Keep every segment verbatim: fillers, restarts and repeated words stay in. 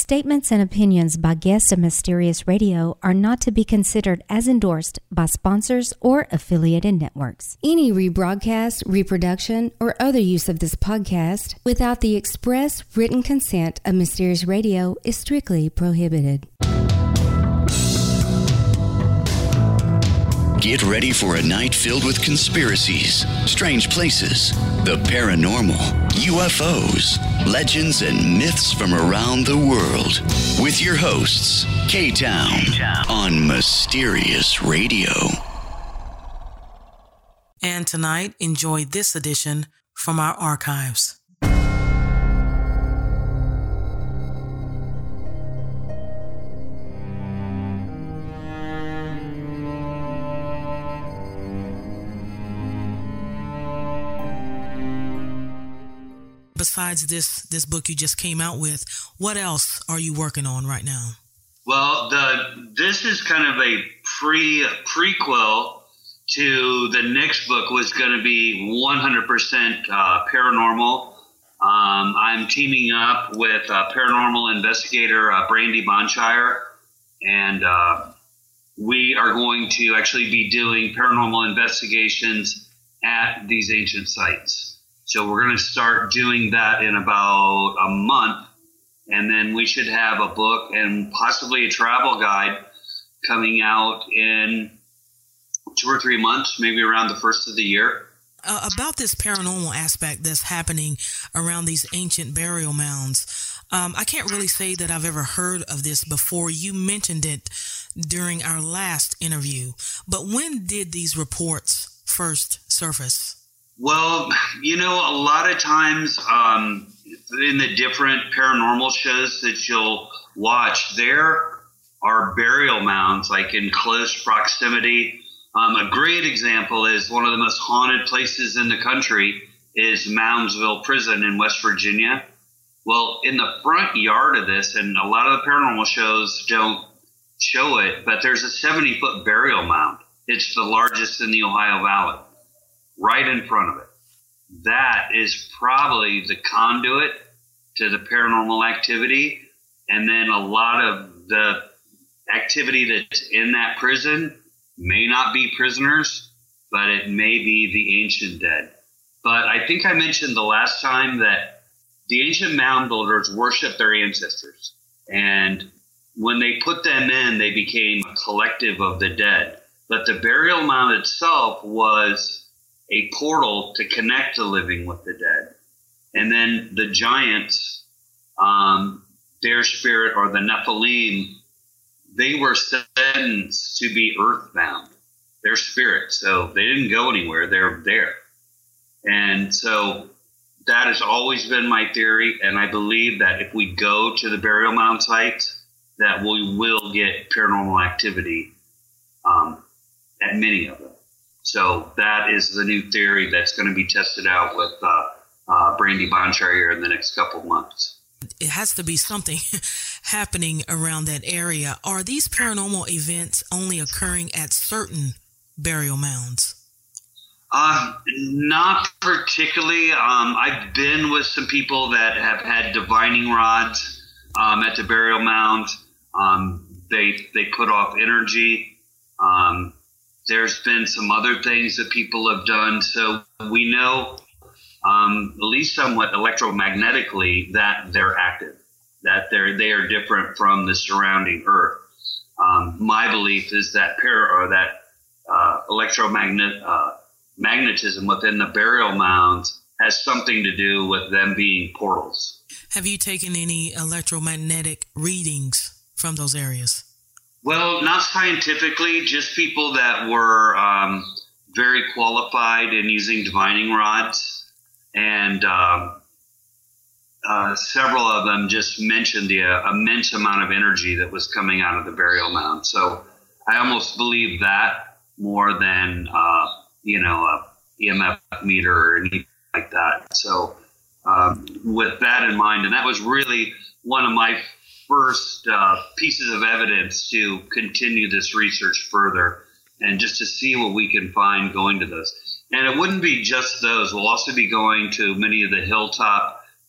Statements and opinions by guests of Mysterious Radio are not to be considered as endorsed by sponsors or affiliated networks. Any rebroadcast, reproduction, or other use of this podcast without the express written consent of Mysterious Radio is strictly prohibited. Get ready for a night filled with conspiracies, strange places, the paranormal, U F Os, legends, and myths from around the world. With your hosts, K-Town, on Mysterious Radio. And tonight, enjoy this edition from our archives. Besides this this book you just came out with, what else are you working on right now? Well, the this is kind of a pre prequel to the next book, was going to be one hundred percent uh, paranormal. Um, I'm teaming up with uh, paranormal investigator uh, Brandy Bonshire, and uh, we are going to actually be doing paranormal investigations at these ancient sites. So we're going to start doing that in about a month, and then we should have a book and possibly a travel guide coming out in two or three months, maybe around the first of the year. Uh, about this paranormal aspect that's happening around these ancient burial mounds, um, I can't really say that I've ever heard of this before. You mentioned it during our last interview, but when did these reports first surface? Well, you know, a lot of times um, in the different paranormal shows that you'll watch, there are burial mounds like in close proximity. Um, a great example is one of the most haunted places in the country is Moundsville Prison in West Virginia. Well, in the front yard of this, and a lot of the paranormal shows don't show it, but there's a seventy-foot burial mound. It's the largest in the Ohio Valley. Right in front of it. That is probably the conduit to the paranormal activity. And then a lot of the activity that's in that prison may not be prisoners, but it may be the ancient dead. But I think I mentioned the last time that the ancient mound builders worshiped their ancestors. And when they put them in, they became a collective of the dead. But the burial mound itself was a portal to connect the living with the dead. And then the giants, um, their spirit, or the Nephilim, they were sentenced to be earthbound, their spirit. So they didn't go anywhere, they're there. And so that has always been my theory, and I believe that if we go to the burial mound sites, that we will get paranormal activity um, at many of them. So that is the new theory that's going to be tested out with uh, uh, Brandy Bonshire here in the next couple of months. It has to be something happening around that area. Are these paranormal events only occurring at certain burial mounds? Uh, not particularly. Um, I've been with some people that have had divining rods um, at the burial mound. Um, they they put off energy. Um, There's been some other things that people have done. So we know, um, at least somewhat electromagnetically, that they're active, that they're, they are different from the surrounding earth. Um, my belief is that para, or that uh, electromagnet uh, magnetism within the burial mounds has something to do with them being portals. Have you taken any electromagnetic readings from those areas? Well, not scientifically, just people that were um, very qualified in using divining rods. And um, uh, several of them just mentioned the uh, immense amount of energy that was coming out of the burial mound. So I almost believe that more than, uh, you know, a E M F meter or anything like that. So um, with that in mind, and that was really one of my first uh, pieces of evidence to continue this research further and just to see what we can find going to those. And it wouldn't be just those. We'll also be going to many of the hilltop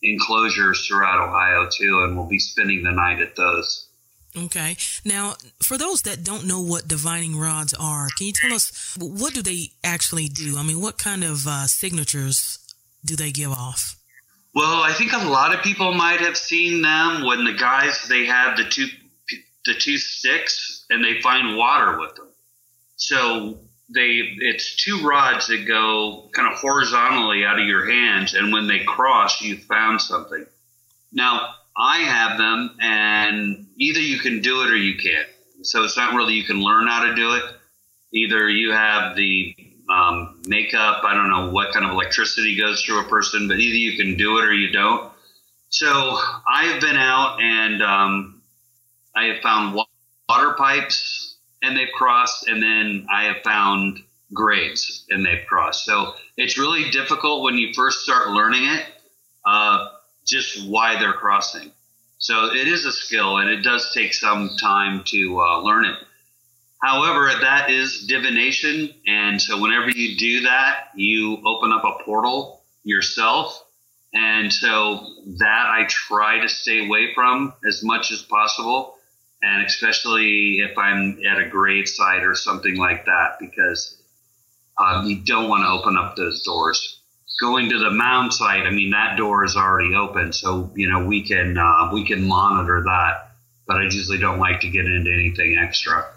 enclosures throughout Ohio too, and we'll be spending the night at those. Okay. Now, for those that don't know what divining rods are, can you tell us, what do they actually do? I mean, what kind of uh, signatures do they give off? Well, I think a lot of people might have seen them when the guys, they have the two the two sticks and they find water with them. So they it's two rods that go kind of horizontally out of your hands, and when they cross, you found something. Now, I have them, and either you can do it or you can't. So it's not really you can learn how to do it. Either you have the um, makeup, I don't know what kind of electricity goes through a person, but either you can do it or you don't. So I've been out and um, I have found water pipes and they've crossed, and then I have found graves and they've crossed. So it's really difficult when you first start learning it, uh, just why they're crossing. So it is a skill, and it does take some time to uh, learn it. However, that is divination, and so whenever you do that, you open up a portal yourself, and so that I try to stay away from as much as possible, and especially if I'm at a grave site or something like that, because um, you don't want to open up those doors. Going to the mound site, I mean, that door is already open, so, you know, we can uh, we can monitor that, but I usually don't like to get into anything extra.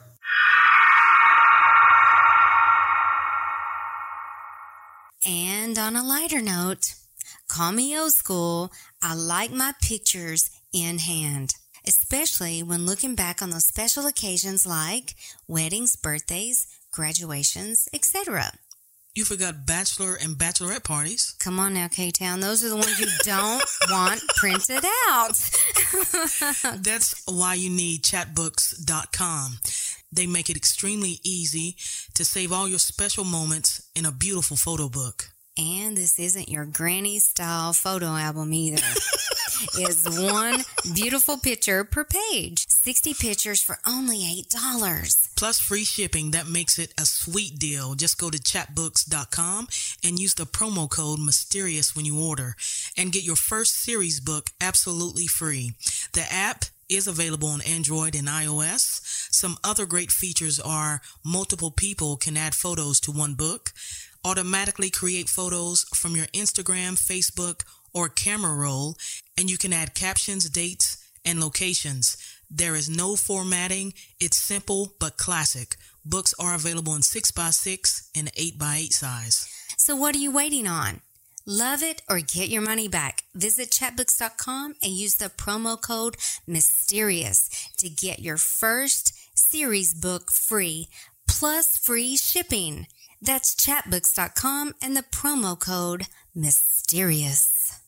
And on a lighter note, call me old school, I like my pictures in hand, especially when looking back on those special occasions like weddings, birthdays, graduations, et cetera. You forgot bachelor and bachelorette parties. Come on now, K-Town. Those are the ones you don't want printed out. That's why you need chatbooks dot com. They make it extremely easy to save all your special moments in a beautiful photo book. And this isn't your granny-style photo album either. It's one beautiful picture per page. sixty pictures for only eight dollars. Plus free shipping. That makes it a sweet deal. Just go to chatbooks dot com and use the promo code MYSTERIOUS when you order and get your first series book absolutely free. The app is available on Android and iOS. Some other great features are multiple people can add photos to one book, automatically create photos from your Instagram, Facebook, or camera roll, and you can add captions, dates, and locations. There is no formatting. It's simple but classic. Books are available in six by six and eight by eight size. So what are you waiting on? Love it or get your money back. Visit chatbooks dot com and use the promo code MYSTERIOUS to get your first series book free, plus free shipping. That's chatbooks dot com and the promo code MYSTERIOUS.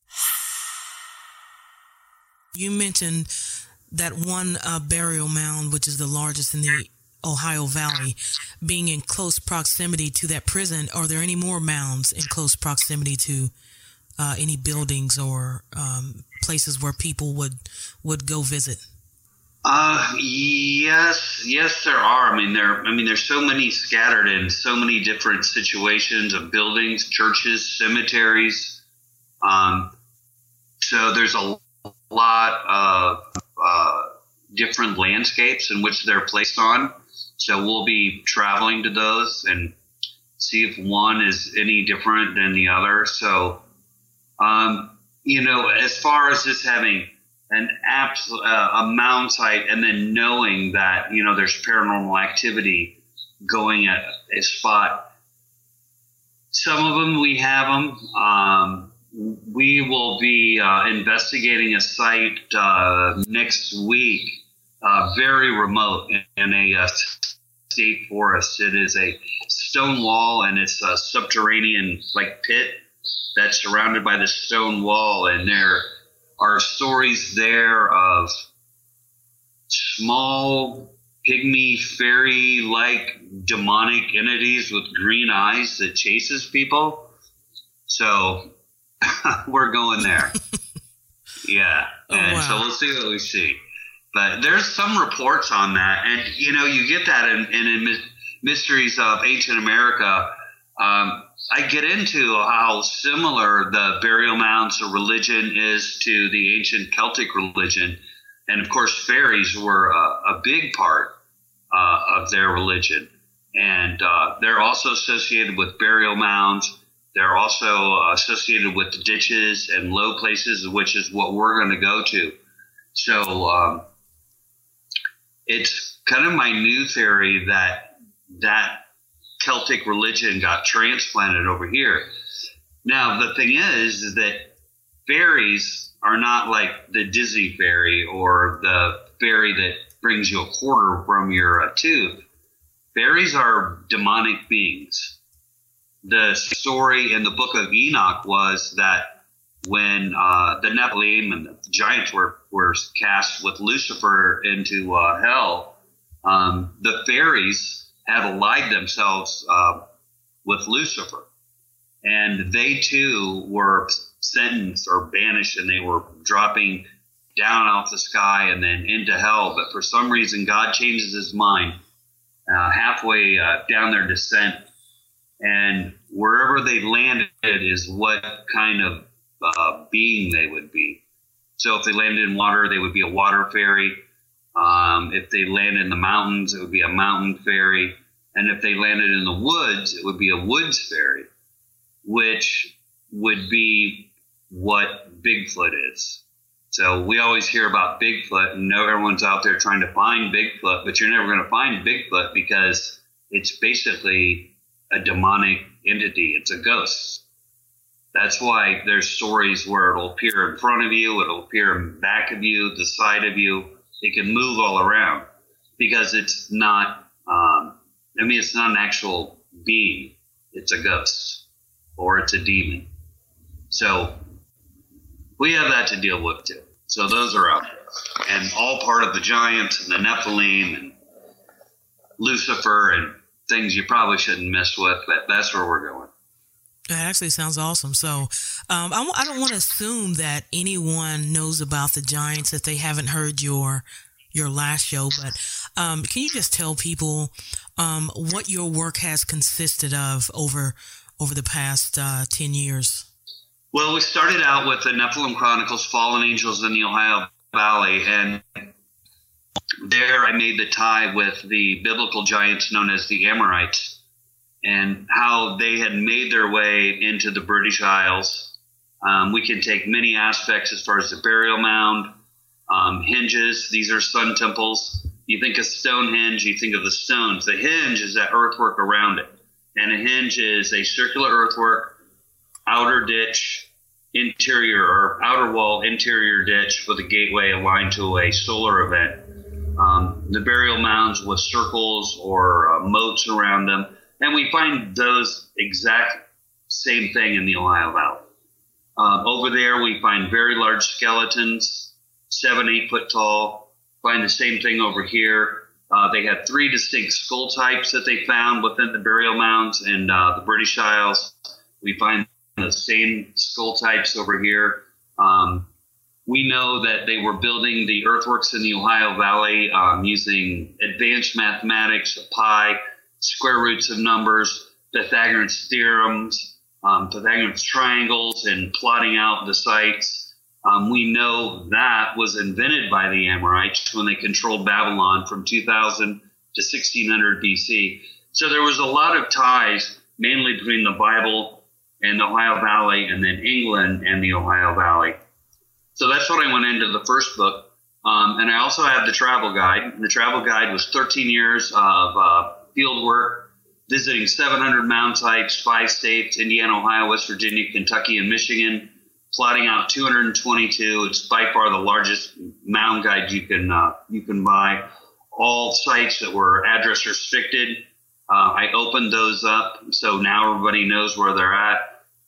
You mentioned that one uh, burial mound, which is the largest in the Ohio Valley, being in close proximity to that prison. Are there any more mounds in close proximity to uh, any buildings or um, places where people would would go visit? Uh, yes, yes, there are. I mean, there. I mean, there's so many scattered in so many different situations of buildings, churches, cemeteries. Um, so there's a lot of uh, different landscapes in which they're placed on. So we'll be traveling to those and see if one is any different than the other. So, um, you know, as far as just having an abs- uh, a mound site and then knowing that, you know, there's paranormal activity going at a spot, some of them we have them. Um, we will be uh, investigating a site uh, next week, uh, very remote in a uh, state forest. It is a stone wall, and it's a subterranean like pit that's surrounded by the stone wall, and there are stories there of small pygmy fairy-like demonic entities with green eyes that chases people. So we're going there. Yeah. Oh, and wow. so we'll see what we see. But there's some reports on that. And, you know, you get that in, in, in Mysteries of Ancient America. Um, I get into how similar the burial mounds of religion is to the ancient Celtic religion. And of course, fairies were a, a big part uh, of their religion. And uh, they're also associated with burial mounds. They're also associated with the ditches and low places, which is what we're going to go to. So um, it's kind of my new theory that that Celtic religion got transplanted over here. Now, the thing is, is that fairies are not like the Disney fairy or the fairy that brings you a quarter from your uh, tooth. Fairies are demonic beings. The story in the book of Enoch was that when uh, the Nephilim and the giants were, were cast with Lucifer into uh, hell, um, the fairies had allied themselves uh, with Lucifer. And they too were sentenced or banished, and they were dropping down off the sky and then into hell. But for some reason, God changes his mind uh, halfway uh, down their descent. And wherever they landed is what kind of uh, being they would be. So if they landed in water, they would be a water fairy. Um, if they landed in the mountains, it would be a mountain fairy. And if they landed in the woods, it would be a woods fairy, which would be what Bigfoot is. So we always hear about Bigfoot, and know everyone's out there trying to find Bigfoot, but you're never going to find Bigfoot because it's basically a demonic entity. It's a ghost. That's why there's stories where it'll appear in front of you, it'll appear in back of you, the side of you. It can move all around because it's not, um, I mean, it's not an actual being. It's a ghost or it's a demon. So we have that to deal with too. So those are out there. And all part of the giants and the Nephilim and Lucifer and things you probably shouldn't mess with, but that's where we're going. That actually sounds awesome. So um, I, I don't want to assume that anyone knows about the giants if they haven't heard your your last show, but um, can you just tell people um, what your work has consisted of over over the past uh, ten years? Well, we started out with the Nephilim Chronicles, Fallen Angels in the Ohio Valley, and there I made the tie with the biblical giants known as the Amorites, and how they had made their way into the British Isles. Um, we can take many aspects as far as the burial mound, um, hinges. These are sun temples. You think of Stonehenge, you think of the stones. The hinge is that earthwork around it. And a hinge is a circular earthwork, outer ditch, interior or outer wall, interior ditch with a gateway aligned to a solar event. Um, the burial mounds with circles or uh, moats around them. And we find those exact same thing in the Ohio Valley. Uh, over there, we find very large skeletons, seven, eight foot tall. Find the same thing over here. Uh, they had three distinct skull types that they found within the burial mounds in uh, the British Isles. We find the same skull types over here. Um, we know that they were building the earthworks in the Ohio Valley um, using advanced mathematics, pi, square roots of numbers, Pythagoras theorems, um, Pythagoras triangles, and plotting out the sites. Um, we know that was invented by the Amorites when they controlled Babylon from two thousand to sixteen hundred B C. So there was a lot of ties, mainly between the Bible and the Ohio Valley, and then England and the Ohio Valley. So that's what I went into the first book. Um, and I also have the travel guide. The travel guide was thirteen years of uh, field work, visiting seven hundred mound sites, five states, Indiana, Ohio, West Virginia, Kentucky, and Michigan, plotting out two hundred twenty-two. It's by far the largest mound guide you can uh, you can buy. All sites that were address restricted. Uh, I opened those up, so now everybody knows where they're at.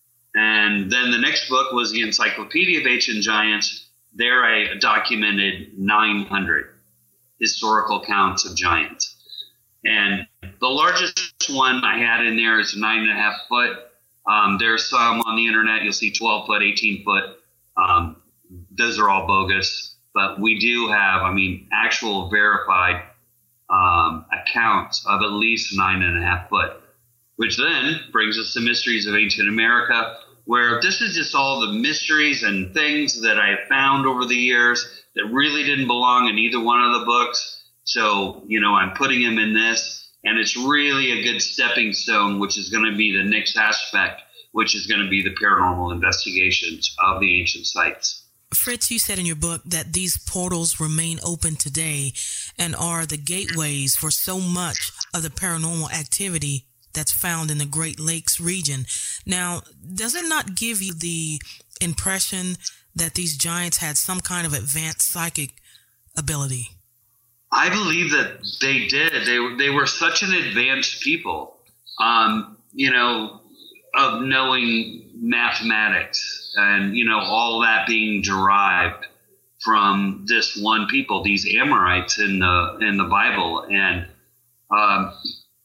And then the next book was the Encyclopedia of Ancient Giants. There I documented nine hundred historical counts of giants. And the largest one I had in there is nine and a half foot. Um, there's some on the internet. You'll see twelve foot, eighteen foot. Um, those are all bogus. But we do have, I mean, actual verified um, accounts of at least nine and a half foot. which then brings us to Mysteries of Ancient America, where this is just all the mysteries and things that I found over the years that really didn't belong in either one of the books. So, you know, I'm putting them in this, and it's really a good stepping stone, which is going to be the next aspect, which is going to be the paranormal investigations of the ancient sites. Fritz, you said in your book that these portals remain open today and are the gateways for so much of the paranormal activity that's found in the Great Lakes region. Now, does it not give you the impression that these giants had some kind of advanced psychic ability? I believe that they did. They were, they were such an advanced people, um, you know, of knowing mathematics and, you know, all that being derived from this one people, these Amorites in the in the Bible. And um,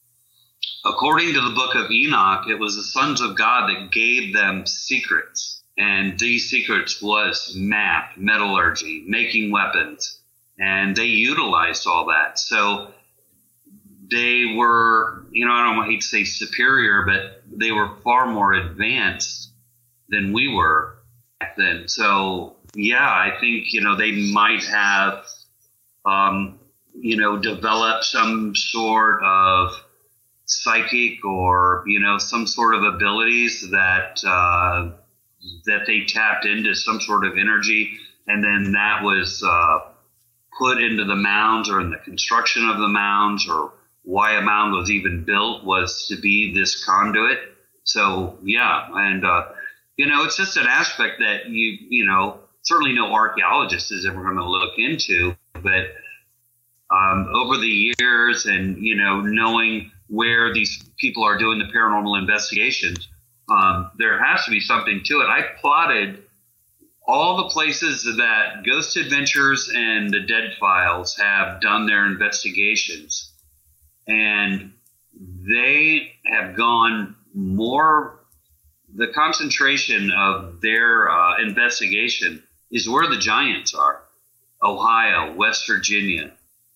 according to the book of Enoch, it was the sons of God that gave them secrets. And these secrets was math, metallurgy, making weapons. And they utilized all that. So they were, you know, I don't want to say superior, but they were far more advanced than we were back then. So, yeah, I think, you know, they might have, um, you know, developed some sort of psychic or, you know, some sort of abilities that uh, that they tapped into some sort of energy. And then that was uh, put into the mounds or in the construction of the mounds, or why a mound was even built was to be this conduit. So, yeah, and, uh, you know, it's just an aspect that, you you know, certainly no archaeologist is ever going to look into. But um, over the years and, you know, knowing where these people are doing the paranormal investigations, um, there has to be something to it. I plotted all the places that Ghost Adventures and the Dead Files have done their investigations. And they have gone more, the concentration of their uh, investigation is where the giants are. Ohio, West Virginia,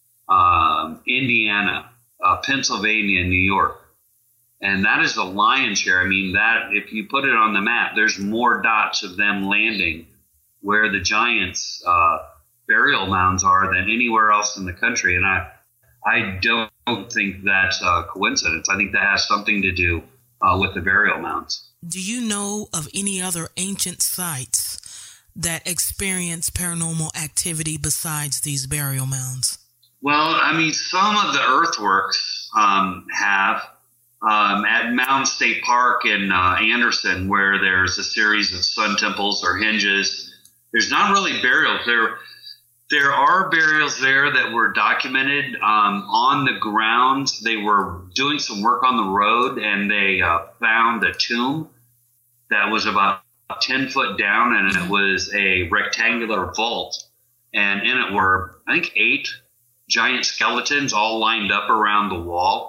um, Indiana, uh, Pennsylvania, New York. And that is the lion's share. I mean, that if you put it on the map, there's more dots of them landing where the giants' uh, burial mounds are than anywhere else in the country. And I I don't think that's a coincidence. I think that has something to do uh, with the burial mounds. Do you know of any other ancient sites that experience paranormal activity besides these burial mounds? Well, I mean, some of the earthworks um, have. Um, at Mound State Park in uh, Anderson, where there's a series of sun temples or henges, there's not really burials. There There are burials there that were documented um, on the ground. They were doing some work on the road, and they uh, found a tomb that was about ten foot down, and it was a rectangular vault. And in it were, I think, eight giant skeletons all lined up around the wall.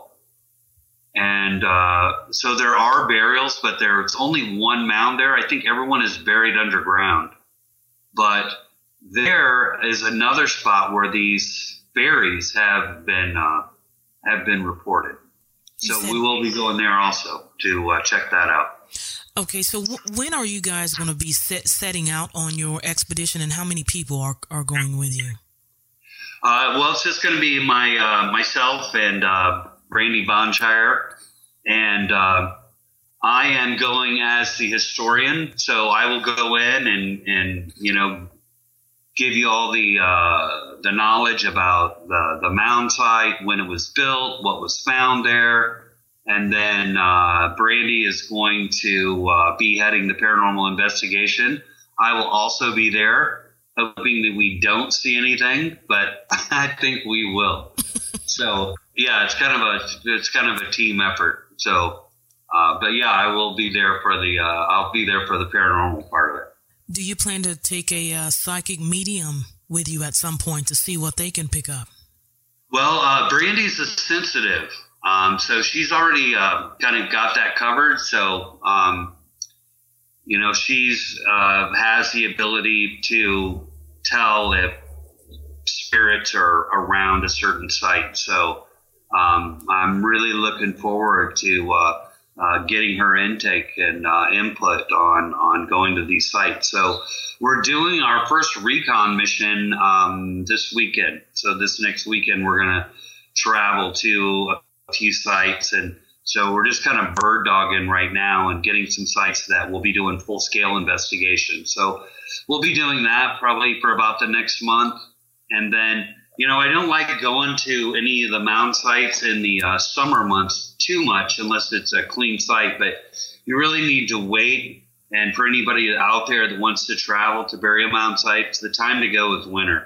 And uh, so there are burials, but there's only one mound there. I think everyone is buried underground. But there is another spot where these fairies have been uh, have been reported. So we will be going there also to uh, check that out. Okay, so w- when are you guys going to be set, setting out on your expedition, and how many people are, are going with you? Uh, well, it's just going to be my uh, myself and uh, Brandy Bonshire, and uh, I am going as the historian. So I will go in and, and you know, give you all the uh, the knowledge about the, the mound site, when it was built, what was found there. And then uh, Brandy is going to uh, be heading the paranormal investigation. I will also be there, hoping that we don't see anything, but I think we will. So yeah, it's kind of a it's kind of a team effort. So, uh, but yeah, I will be there for the uh, I'll be there for the paranormal part of it. Do you plan to take a uh, psychic medium with you at some point to see what they can pick up? Well, uh, Brandy's a sensitive, um, so she's already uh, kind of got that covered. So, um, you know, she's uh, has the ability to tell if spirits are around a certain site. So, um, I'm really looking forward to uh, uh, getting her intake and uh, input on, on going to these sites. So we're doing our first recon mission um, this weekend. So this next weekend, we're going to travel to a few sites. And so we're just kind of bird dogging right now and getting some sites that we'll be doing full scale investigation. So we'll be doing that probably for about the next month. And then, you know, I don't like going to any of the mound sites in the uh, summer months too much unless it's a clean site, but you really need to wait. And for anybody out there that wants to travel to burial mound sites, the time to go is winter.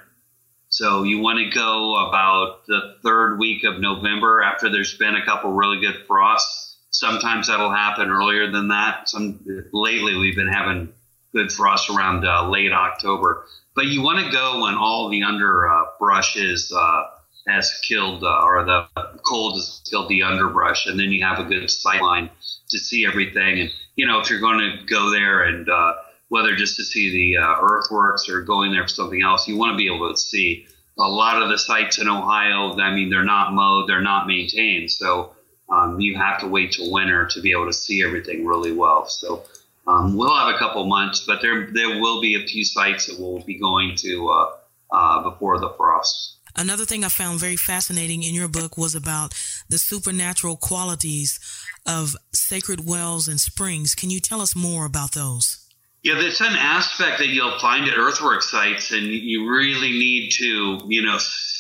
So you want to go about the third week of November after there's been a couple really good frosts. Sometimes that'll happen earlier than that. Some lately we've been having good frosts around uh, late October. But you want to go when all the underbrush is uh, has killed, uh, or the cold has killed the underbrush, and then you have a good sight line to see everything. And you know, if you're going to go there, and uh, whether just to see the uh, earthworks or going there for something else, you want to be able to see a lot of the sites in Ohio. I mean, they're not mowed, they're not maintained, so um, you have to wait till winter to be able to see everything really well. So. Um, we'll have a couple months, but there there will be a few sites that we'll be going to uh, uh, before the frost. Another thing I found very fascinating in your book was about the supernatural qualities of sacred wells and springs. Can you tell us more about those? Yeah, there's an aspect that you'll find at earthwork sites, and you really need to, you know,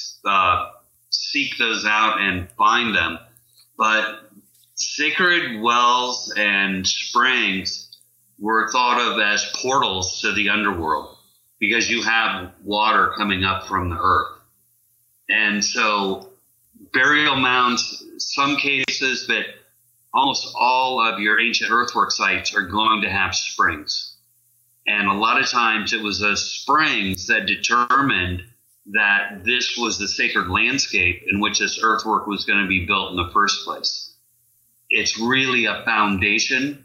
uh, seek those out and find them. But sacred wells and springs were thought of as portals to the underworld because you have water coming up from the earth. And so burial mounds, some cases, but almost all of your ancient earthwork sites are going to have springs. And a lot of times it was those springs that determined that this was the sacred landscape in which this earthwork was going to be built in the first place. It's really a foundation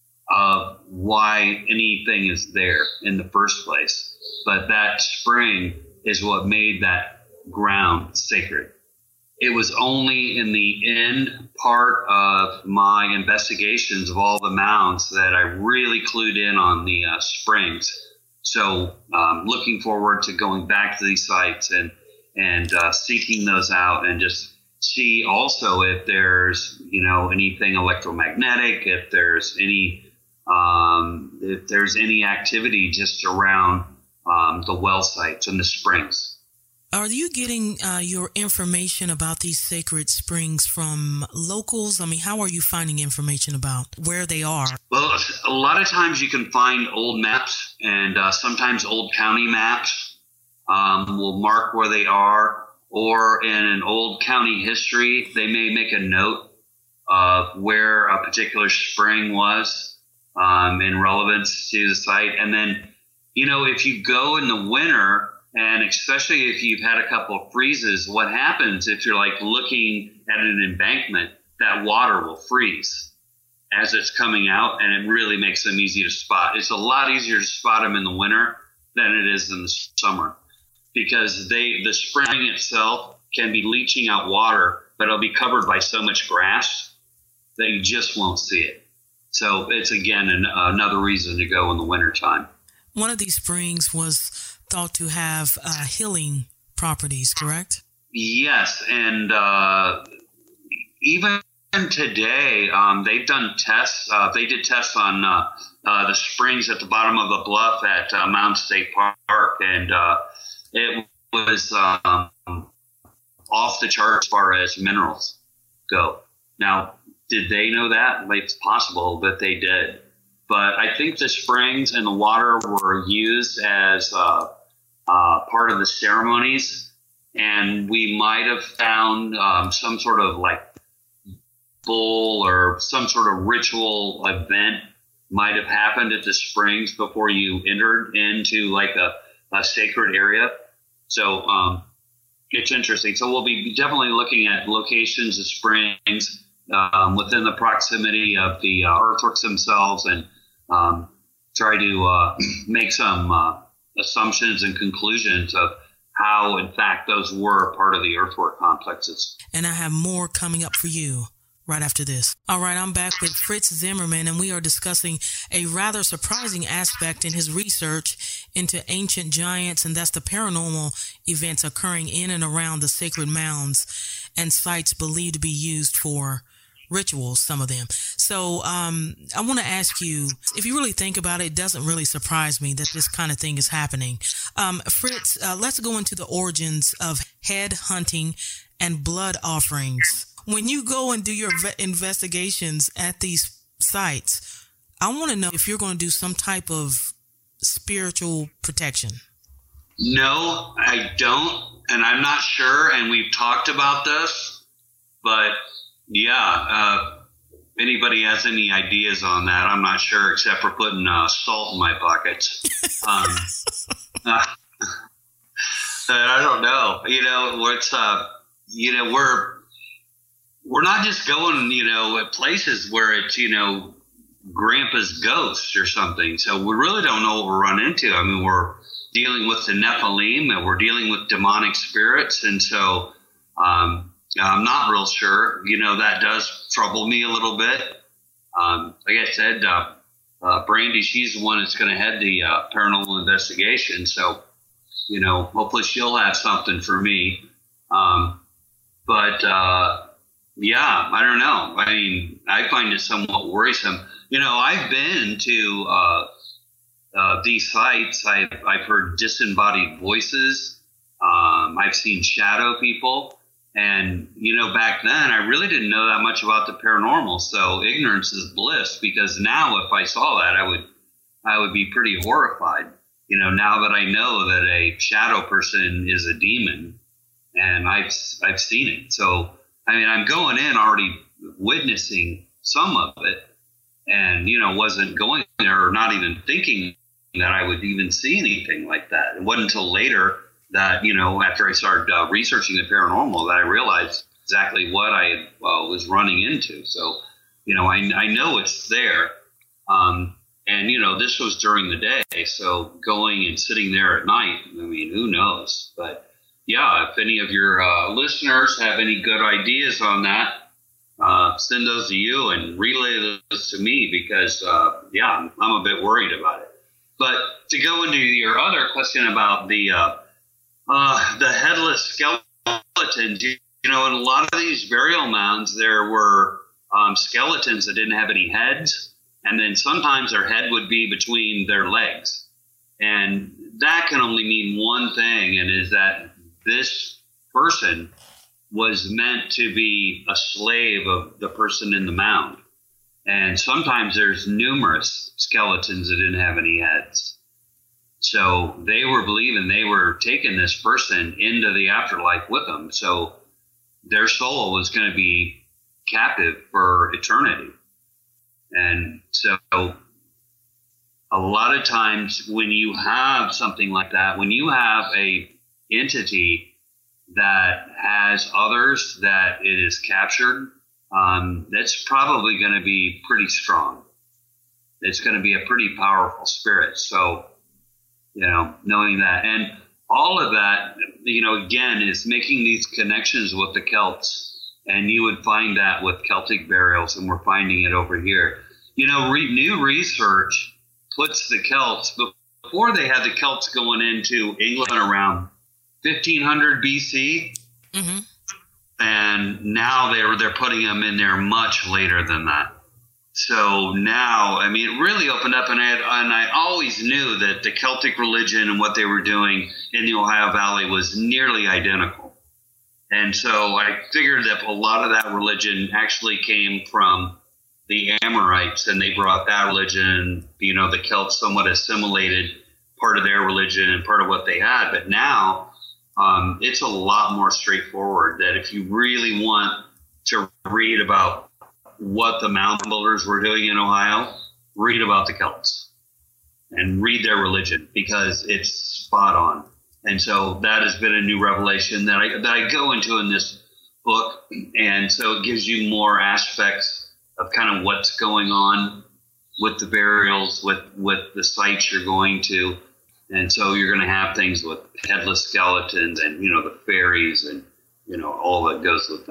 of why anything is there in the first place. But that spring is what made that ground sacred. It was only in the end part of my investigations of all the mounds that I really clued in on the uh, springs. So um, looking forward to going back to these sites and, and uh, seeking those out and just see also if there's, you know, anything electromagnetic, if there's any Um, if there's any activity just around um, the well sites and the springs. Are you getting uh, your information about these sacred springs from locals? I mean, how are you finding information about where they are? Well, a lot of times you can find old maps, and uh, sometimes old county maps um, will mark where they are, or in an old county history, they may make a note of where a particular spring was. Um, in relevance to the site. And then, you know, if you go in the winter, and especially if you've had a couple of freezes, what happens if you're like looking at an embankment, that water will freeze as it's coming out, and it really makes them easy to spot. It's a lot easier to spot them in the winter than it is in the summer because they the spring itself can be leaching out water, but it'll be covered by so much grass that you just won't see it. So it's, again, an, another reason to go in the wintertime. One of these springs was thought to have uh, healing properties, correct? Yes, and uh, even today, um, they've done tests. Uh, they did tests on uh, uh, the springs at the bottom of the bluff at uh, Mound State Park, and uh, it was um, off the chart as far as minerals go. Now, did they know that? It's possible that they did. But I think the springs and the water were used as uh, uh, part of the ceremonies. And we might have found um, some sort of like bull or some sort of ritual event might have happened at the springs before you entered into like a, a sacred area. So um, it's interesting. So we'll be definitely looking at locations of springs Um, within the proximity of the uh, earthworks themselves, and um, try to uh, make some uh, assumptions and conclusions of how, in fact, those were part of the earthwork complexes. And I have more coming up for you right after this. All right, I'm back with Fritz Zimmerman, and we are discussing a rather surprising aspect in his research into ancient giants, and that's the paranormal events occurring in and around the sacred mounds and sites believed to be used for rituals, some of them. So um, I want to ask you, if you really think about it, it doesn't really surprise me that this kind of thing is happening. Um, Fritz, uh, let's go into the origins of head hunting and blood offerings. When you go and do your ve- investigations at these sites, I want to know if you're going to do some type of spiritual protection. No, I don't. And I'm not sure. And we've talked about this, but yeah, uh, anybody has any ideas on that, I'm not sure, except for putting uh, salt in my pockets. Um, uh, I don't know. You know, what's, uh, you know, we're, we're not just going, you know, at places where it's, you know, grandpa's ghost or something. So we really don't know what we're running into. I mean, we're dealing with the Nephilim and we're dealing with demonic spirits. And so um, I'm not real sure. You know, that does trouble me a little bit. Um, like I said, uh, uh, Brandy, she's the one that's going to head the uh, paranormal investigation. So, you know, hopefully she'll have something for me. Um, but, uh, yeah, I don't know. I mean, I find it somewhat worrisome. You know, I've been to uh, uh, these sites. I've, I've heard disembodied voices. Um, I've seen shadow people. And, you know, back then, I really didn't know that much about the paranormal. So ignorance is bliss, because now if I saw that, I would I would be pretty horrified. You know, now that I know that a shadow person is a demon, and I've I've seen it. So, I mean, I'm going in already witnessing some of it, and, you know, wasn't going there or not even thinking that I would even see anything like that. It wasn't until later that, you know, after I started uh, researching the paranormal, that I realized exactly what I uh, was running into. So, you know, I, I know it's there. Um, and, you know, this was during the day. So going and sitting there at night, I mean, who knows? But, yeah, if any of your uh, listeners have any good ideas on that, uh, send those to you and relay those to me, because, uh, yeah, I'm, I'm a bit worried about it. But to go into your other question about the uh, uh, the headless skeletons, you, you know, in a lot of these burial mounds, there were um, skeletons that didn't have any heads, and then sometimes their head would be between their legs. And that can only mean one thing, and is that this person was meant to be a slave of the person in the mound. And sometimes there's numerous skeletons that didn't have any heads. So they were believing they were taking this person into the afterlife with them. So their soul was going to be captive for eternity. And so a lot of times when you have something like that, when you have a entity that has others that it is captured, um, that's probably going to be pretty strong. It's going to be a pretty powerful spirit. So, you know, knowing that, and all of that, you know, again, is making these connections with the Celts. And you would find that with Celtic burials, and we're finding it over here. You know, re- new research puts the Celts, before they had the Celts going into England around fifteen hundred B C, mm-hmm. and now they're they're putting them in there much later than that. So now, I mean, it really opened up, and I, had, and I always knew that the Celtic religion and what they were doing in the Ohio Valley was nearly identical. And so I figured that a lot of that religion actually came from the Amorites, and they brought that religion, you know, the Celts somewhat assimilated part of their religion and part of what they had. But now um, it's a lot more straightforward, that if you really want to read about what the mound builders were doing in Ohio, read about the Celts and read their religion, because it's spot on. And so that has been a new revelation that I that I go into in this book. And so it gives you more aspects of kind of what's going on with the burials, with, with the sites you're going to. And so you're going to have things with headless skeletons and, you know, the fairies and, you know, all that goes with that.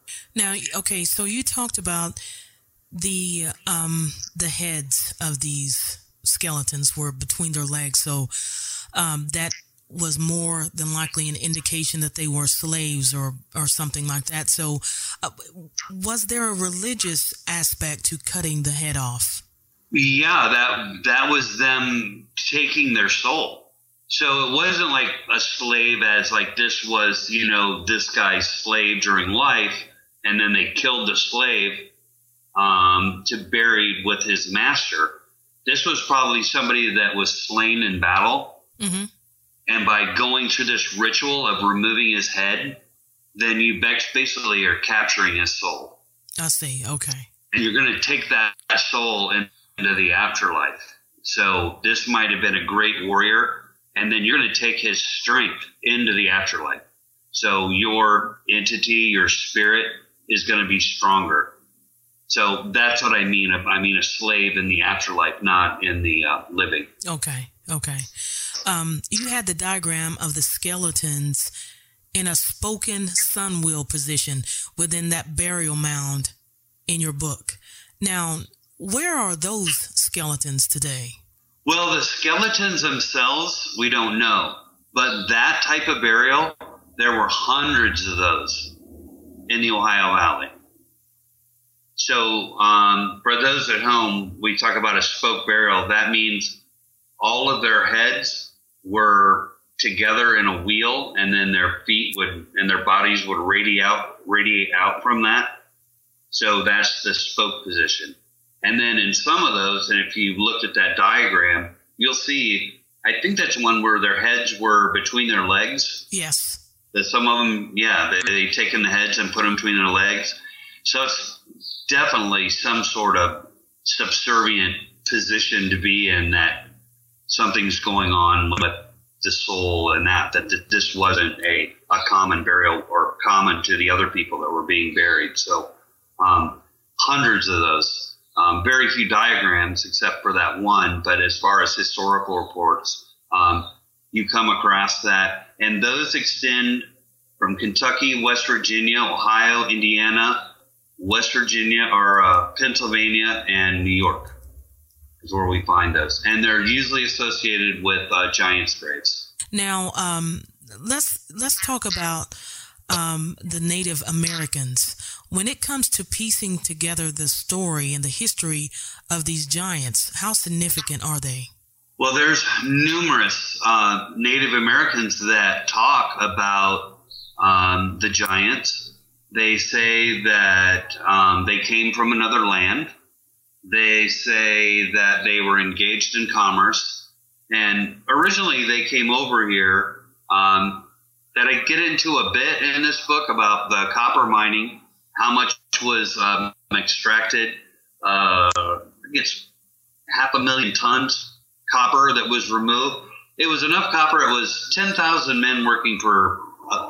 Now, okay, so you talked about the um, the heads of these skeletons were between their legs, so um, that was more than likely an indication that they were slaves or, or something like that. So uh, was there a religious aspect to cutting the head off? Yeah, that that was them taking their soul. So it wasn't like a slave as like this was, you know, this guy's slave during life, and then they killed the slave um, to bury with his master. This was probably somebody that was slain in battle. Mm-hmm. And by going through this ritual of removing his head, then you basically are capturing his soul. I see. Okay. And you're going to take that soul into the afterlife. So this might have been a great warrior, and then you're going to take his strength into the afterlife. So your entity, your spirit is going to be stronger. So that's what I mean. I mean a slave in the afterlife, not in the uh, living. Okay. Okay. Um, you had the diagram of the skeletons in a spoken sunwheel position within that burial mound in your book. Now, where are those skeletons today? Well, the skeletons themselves, we don't know. But that type of burial, there were hundreds of those in the Ohio Valley. So um, for those at home, we talk about a spoke burial. That means all of their heads were together in a wheel, and then their feet would and their bodies would radiate out, radiate out from that. So that's the spoke position. And then in some of those, and if you looked at that diagram, you'll see, I think that's one where their heads were between their legs. Yes. That some of them, yeah, they, they've taken the heads and put them between their legs. So it's definitely some sort of subservient position to be in, that something's going on with the soul, and that, that this wasn't a, a common burial or common to the other people that were being buried. So um, hundreds of those, um, very few diagrams except for that one. But as far as historical reports, um, you come across that. And those extend from Kentucky, West Virginia, Ohio, Indiana, West Virginia, or uh, Pennsylvania, and New York is where we find those. And they're usually associated with uh, giants' graves. Now, um, let's let's talk about um, the Native Americans. When it comes to piecing together the story and the history of these giants, how significant are they? Well, there's numerous uh, Native Americans that talk about um, the giants. They say that um, they came from another land. They say that they were engaged in commerce. And originally they came over here, um, that I get into a bit in this book about the copper mining, how much was um, extracted. Uh, I think it's half a million tons copper that was removed. It was enough copper. It was ten thousand men working for a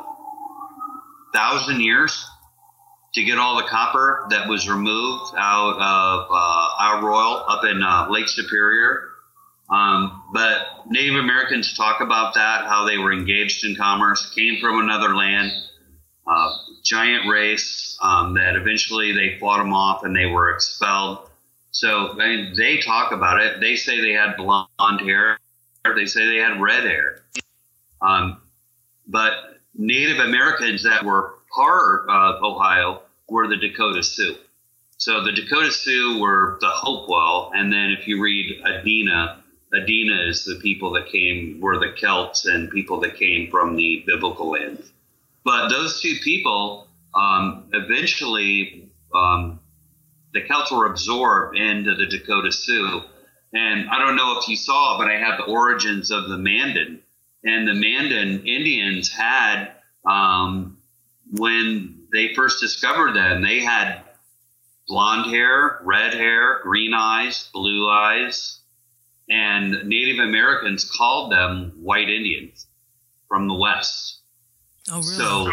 thousand years to get all the copper that was removed out of uh, Isle Royal up in uh, Lake Superior. Um, but Native Americans talk about that, how they were engaged in commerce, came from another land, uh, giant race, um, that eventually they fought them off and they were expelled. So they, they talk about it. They say they had blonde hair. They say they had red hair. Um, but Native Americans that were part of Ohio were the Dakota Sioux. So the Dakota Sioux were the Hopewell, and then if you read Adena, Adena is the people that came, were the Celts and people that came from the biblical lands. But those two people, um, eventually, um, the Celts were absorbed into the Dakota Sioux. And I don't know if you saw, but I have the origins of the Mandan. And the Mandan Indians had, um, when they first discovered them, they had blonde hair, red hair, green eyes, blue eyes, and Native Americans called them white Indians from the West. Oh, really? So,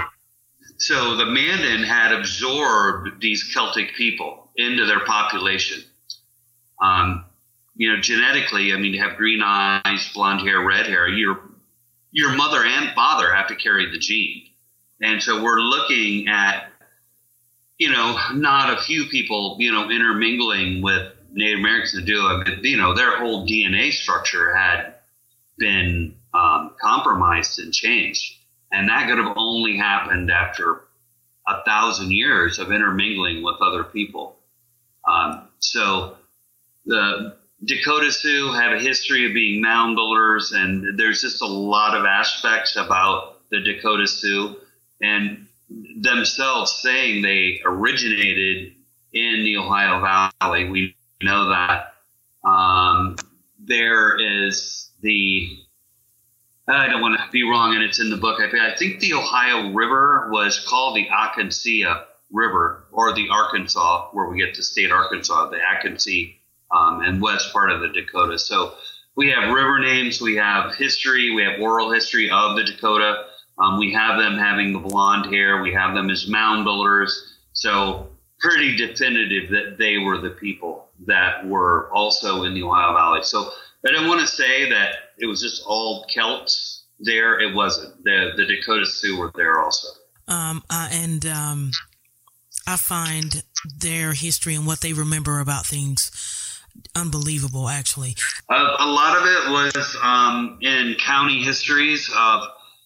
so the Mandan had absorbed these Celtic people into their population. Um, you know, genetically, I mean, to have green eyes, blonde hair, red hair, your your mother and father have to carry the gene. And so we're looking at you know, not a few people, you know, intermingling with Native Americans to do it. But, you know, their whole D N A structure had been um, compromised and changed. And that could have only happened after a thousand years of intermingling with other people. Um, so the Dakota Sioux have a history of being mound builders, and there's just a lot of aspects about the Dakota Sioux and themselves saying they originated in the Ohio Valley. We know that. Um, there is the, I don't want to be wrong, and it's in the book. I think the Ohio River was called the Akansia River, or the Arkansas, where we get to state Arkansas, the Akansie, um, and west part of the Dakota. So we have river names, we have history, we have oral history of the Dakota. Um, we have them having the blonde hair, we have them as mound builders. So pretty definitive that they were the people that were also in the Ohio Valley. So I don't want to say that it was just all Celts there. It wasn't. The, the Dakota Sioux were there also. Um, uh, and um, I find their history and what they remember about things unbelievable, actually. Uh, a lot of it was um, in county histories of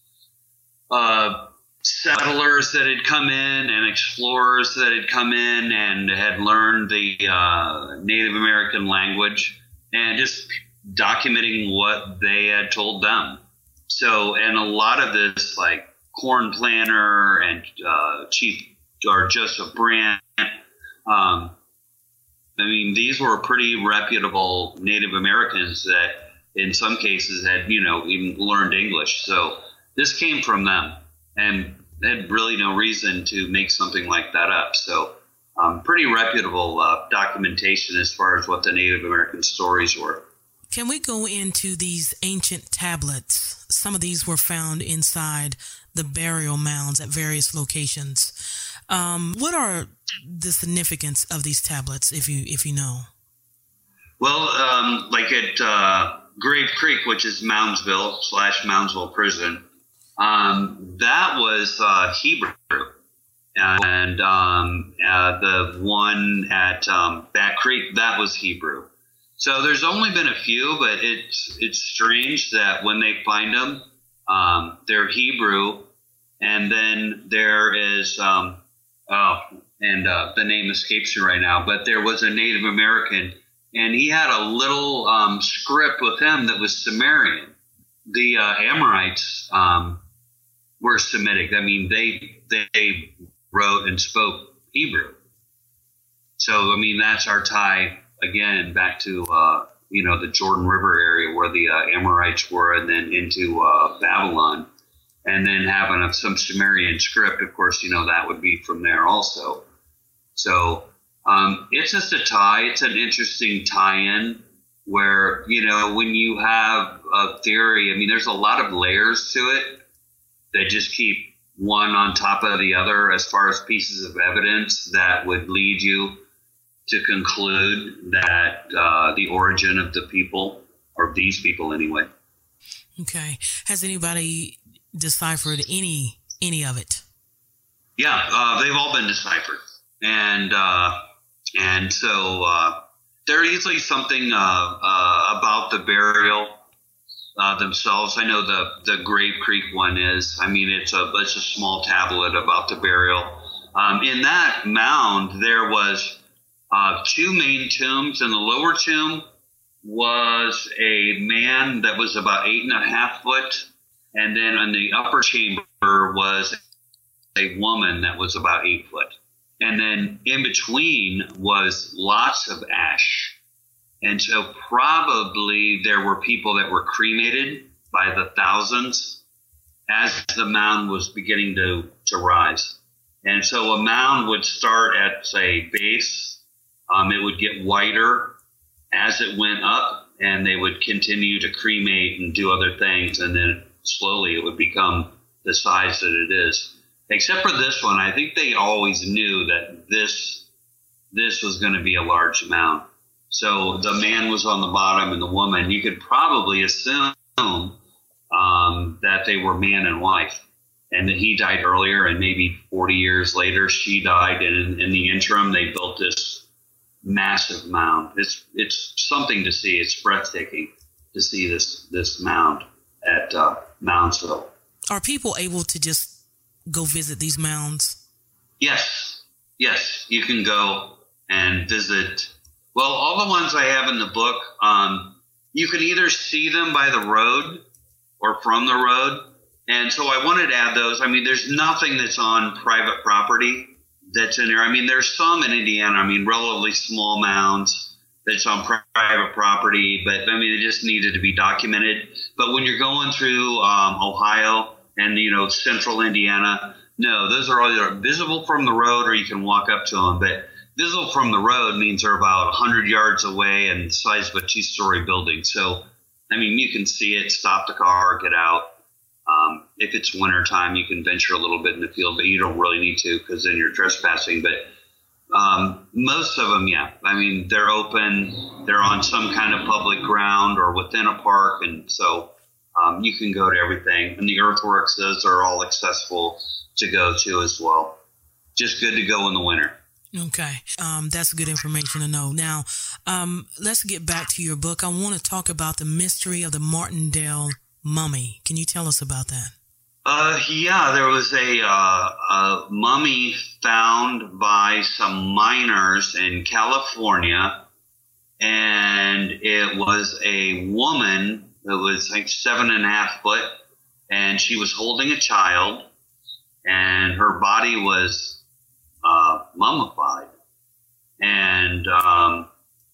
uh, settlers that had come in and explorers that had come in and had learned the uh, Native American language, and just documenting what they had told them. So, and a lot of this, like Corn Planter and uh, Chief or Joseph Brant, um, I mean, these were pretty reputable Native Americans that in some cases had, you know, even learned English. So this came from them, and they had really no reason to make something like that up. So um, pretty reputable uh, documentation as far as what the Native American stories were. Can we go into these ancient tablets? Some of these were found inside the burial mounds at various locations. Um, what are the significance of these tablets, if you if you know? Well, um, like at uh, Grave Creek, which is Moundsville slash Moundsville Prison, um, that was uh, Hebrew, and um, uh, the one at um, Bat Creek, that was Hebrew. So there's only been a few, but it's it's strange that when they find them, um, they're Hebrew, and then there is um, oh, and uh, the name escapes me right now, but there was a Native American, and he had a little um, script with him that was Sumerian. The uh, Amorites um, were Semitic. I mean, they they wrote and spoke Hebrew. So I mean, that's our tie. Again, back to, uh, you know, the Jordan River area where the uh, Amorites were, and then into uh, Babylon, and then having a, some Sumerian script, of course, you know, that would be from there also. So um, it's just a tie. It's an interesting tie-in where, you know, when you have a theory, I mean, there's a lot of layers to it that just keep one on top of the other as far as pieces of evidence that would lead you to conclude that uh, the origin of the people, or these people anyway. Okay. Has anybody deciphered any any of it? Yeah, uh, they've all been deciphered. And uh, and so uh, there's usually something uh, uh, about the burial uh, themselves. I know the, the Grave Creek one is. I mean, it's a, it's a small tablet about the burial. Um, in that mound, there was Uh, two main tombs. In the lower tomb was a man that was about eight and a half foot, and then in the upper chamber was a woman that was about eight foot. And then in between was lots of ash. And so probably there were people that were cremated by the thousands as the mound was beginning to, to rise. And so a mound would start at, say, base. Um, it would get whiter as it went up, and they would continue to cremate and do other things, and then slowly it would become the size that it is. Except for this one, I think they always knew that this this was going to be a large mound. So the man was on the bottom, and the woman, you could probably assume um, that they were man and wife. and that he died earlier, and maybe forty years later she died, and in, in the interim they built this massive mound. It's it's something to see. It's breathtaking to see this this mound at uh, Moundsville. Are people able to just go visit these mounds? Yes, yes, you can go and visit. Well, all the ones I have in the book, um, you can either see them by the road or from the road. And so I wanted to add those. I mean, there's nothing that's on private property that's in there. I mean, there's some in Indiana, I mean, relatively small mounds that's on private property, but I mean, it just needed to be documented. But when you're going through um, Ohio and, you know, central Indiana, no, those are either visible from the road or you can walk up to them. But visible from the road means they're about one hundred yards away and the size of a two-story building. So, I mean, you can see it, stop the car, get out. Um, if it's wintertime, you can venture a little bit in the field, but you don't really need to because then you're trespassing. But um, most of them, yeah. I mean, they're open. They're on some kind of public ground or within a park. And so um, you can go to everything. And the earthworks, those are all accessible to go to as well. Just good to go in the winter. Okay. Um, that's good information to know. Now, um, let's get back to your book. I want to talk about the mystery of the Martindale mummy. Can you tell us about that? Uh, yeah, there was a, uh, a mummy found by some miners in California, and it was a woman that was like seven and a half foot, and she was holding a child, and her body was uh, mummified. And um,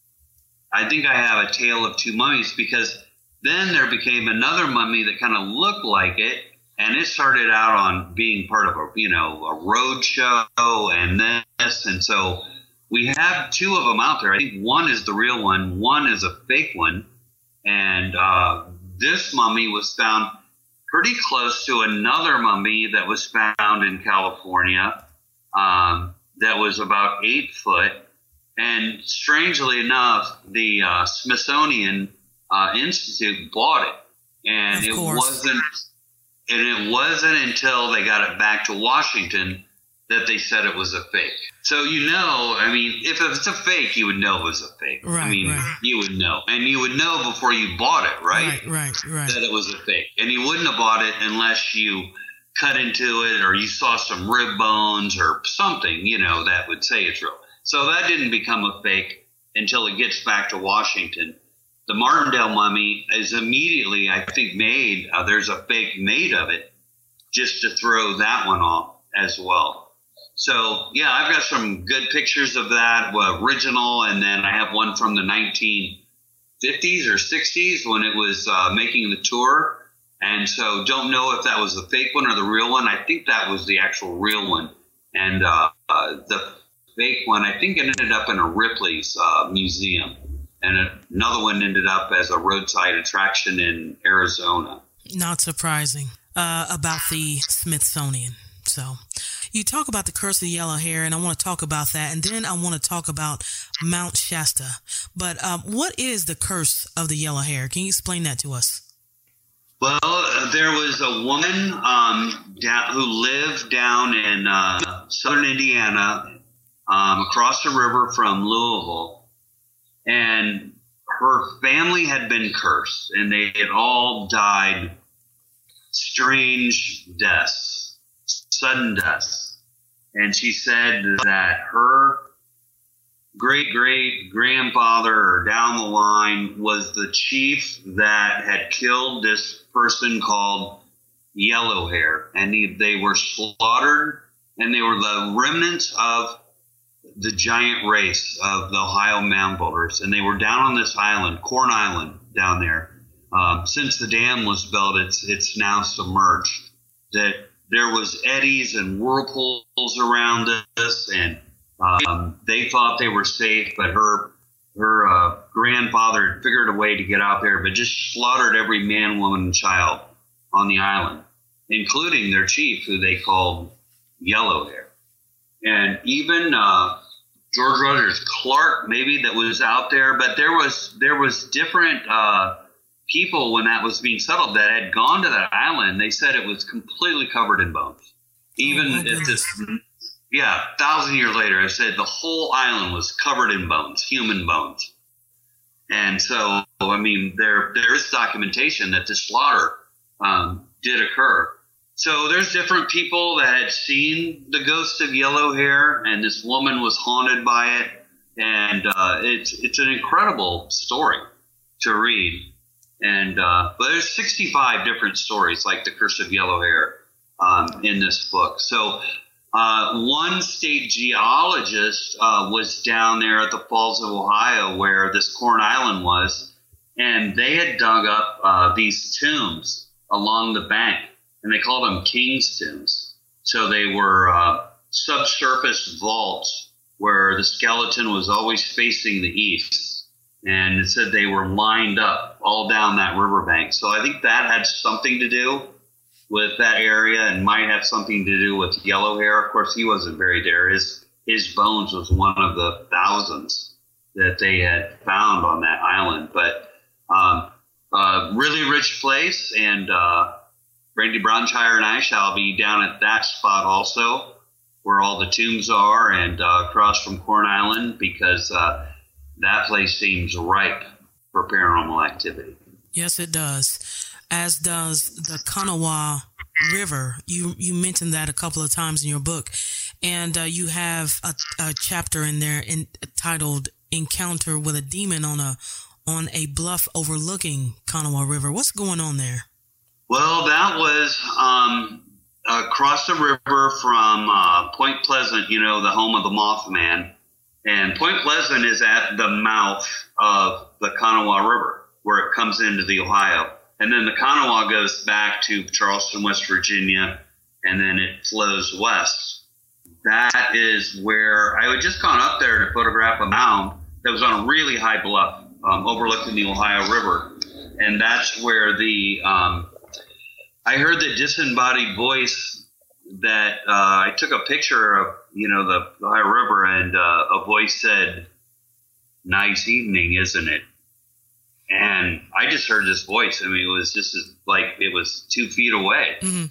I think I have a tale of two mummies, because then there became another mummy that kind of looked like it, and it started out on being part of a, you know, a road show and this. And so we have two of them out there. I think one is the real one. One is a fake one. And uh, this mummy was found pretty close to another mummy that was found in California um, that was about eight foot. And strangely enough, the uh, Smithsonian Uh, Institute bought it, and it wasn't, and it wasn't until they got it back to Washington that they said it was a fake. So you know, I mean, if it's a fake, you would know it was a fake. Right, I mean, right. you would know, and you would know before you bought it, right? Right, right, right. That it was a fake, and you wouldn't have bought it unless you cut into it or you saw some rib bones or something, you know, that would say it's real. So that didn't become a fake until it gets back to Washington. The Martindale mummy is immediately, I think, made. Uh, there's a fake made of it just to throw that one off as well. So, yeah, I've got some good pictures of that, well, original, and then I have one from the nineteen fifties or sixties when it was uh, making the tour. And so don't know if that was the fake one or the real one. I think that was the actual real one. And uh, uh, the fake one, I think it ended up in a Ripley's uh, museum. And another one ended up as a roadside attraction in Arizona. Not surprising uh, about the Smithsonian. So you talk about the curse of the yellow hair, and I want to talk about that. And then I want to talk about Mount Shasta. But um, what is the curse of the yellow hair? Can you explain that to us? Well, uh, there was a woman um, down, who lived down in uh, southern Indiana, um, across the river from Louisville. And her family had been cursed, and they had all died strange deaths, sudden deaths. And she said that her great-great-grandfather or down the line was the chief that had killed this person called Yellow Hair. And he, they were slaughtered, and they were the remnants of the giant race of the Ohio Mound Builders, and they were down on this island, Corn Island, down there. Um, since the dam was built, it's it's now submerged. That there was eddies and whirlpools around us, and um, they thought they were safe, but her her uh, grandfather had figured a way to get out there, but just slaughtered every man, woman, and child on the island, including their chief, who they called Yellow Hair. And even uh, George Rogers Clark, maybe, that was out there, but there was there was different uh, people, when that was being settled, that had gone to that island, they said it was completely covered in bones. Even oh if this, yeah, a thousand years later, I said the whole island was covered in bones, human bones. And so, I mean, there there is documentation that this slaughter um, did occur. So there's different people that had seen the ghost of yellow hair, and this woman was haunted by it. And uh, it's it's an incredible story to read. And uh, but there's sixty-five different stories like the Curse of Yellow Hair um, in this book. So uh, one state geologist uh, was down there at the Falls of Ohio where this Corn Island was, and they had dug up uh, these tombs along the bank, and they called them King's Tombs. So they were uh, subsurface vaults where the skeleton was always facing the east. And it said they were lined up all down that riverbank. So I think that had something to do with that area and might have something to do with yellow hair. Of course, he wasn't buried there. His, his bones was one of the thousands that they had found on that island. But um, a really rich place, and uh, Brandy Bronshire and I shall be down at that spot also, where all the tombs are, and uh, across from Corn Island, because uh, that place seems ripe for paranormal activity. Yes, it does. As does the Kanawha River. You you mentioned that a couple of times in your book, and uh, you have a, a chapter in there entitled "Encounter with a Demon on a on a Bluff Overlooking Kanawha River." What's going on there? Well, that was um, across the river from uh, Point Pleasant, you know, the home of the Mothman. And Point Pleasant is at the mouth of the Kanawha River, where it comes into the Ohio. And then the Kanawha goes back to Charleston, West Virginia, and then it flows west. That is where I had just gone up there to photograph a mound that was on a really high bluff um, overlooking the Ohio River. And that's where the, um, I heard the disembodied voice that uh, I took a picture of, you know, the, the Ohio River, and uh, a voice said, "Nice evening, isn't it?" And I just heard this voice. I mean, it was just as, like it was two feet away. Mm-hmm.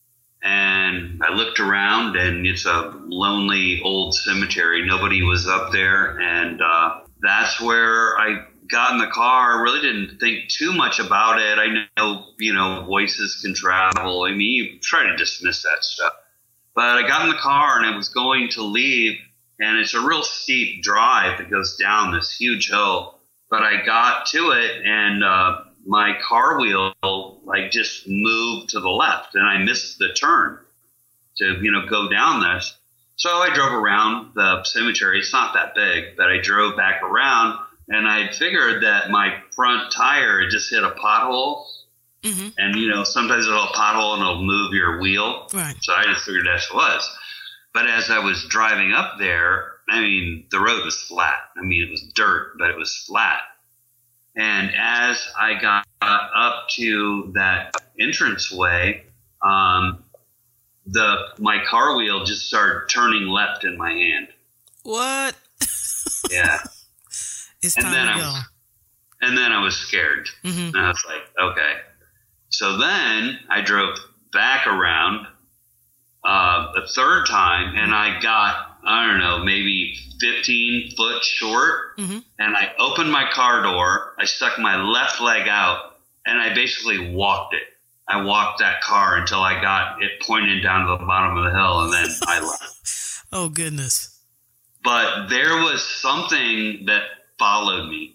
And I looked around, and it's a lonely old cemetery. Nobody was up there. And uh, that's where I got in the car. I really didn't think too much about it. I know, you know, voices can travel. I mean, you try to dismiss that stuff. But I got in the car, and I was going to leave, and it's a real steep drive that goes down this huge hill. But I got to it, and uh, my car wheel like just moved to the left, and I missed the turn to, you know, go down this. So I drove around the cemetery. It's not that big, but I drove back around, and I figured that my front tire had just hit a pothole. Mm-hmm. And, you know, sometimes it'll pothole and it'll move your wheel. Right. So I just figured that's what it was. But as I was driving up there, I mean, the road was flat. I mean, it was dirt, but it was flat. And as I got up to that entranceway, um, the my car wheel just started turning left in my hand. What? Yeah. It's and time then to I go. Was, and then I was scared. Mm-hmm. And I was like, okay. So then I drove back around uh, a third time, and I got, I don't know, maybe fifteen foot short. Mm-hmm. And I opened my car door. I stuck my left leg out, and I basically walked it. I walked that car until I got it pointed down to the bottom of the hill, and then I left. Oh, goodness. But there was something that followed me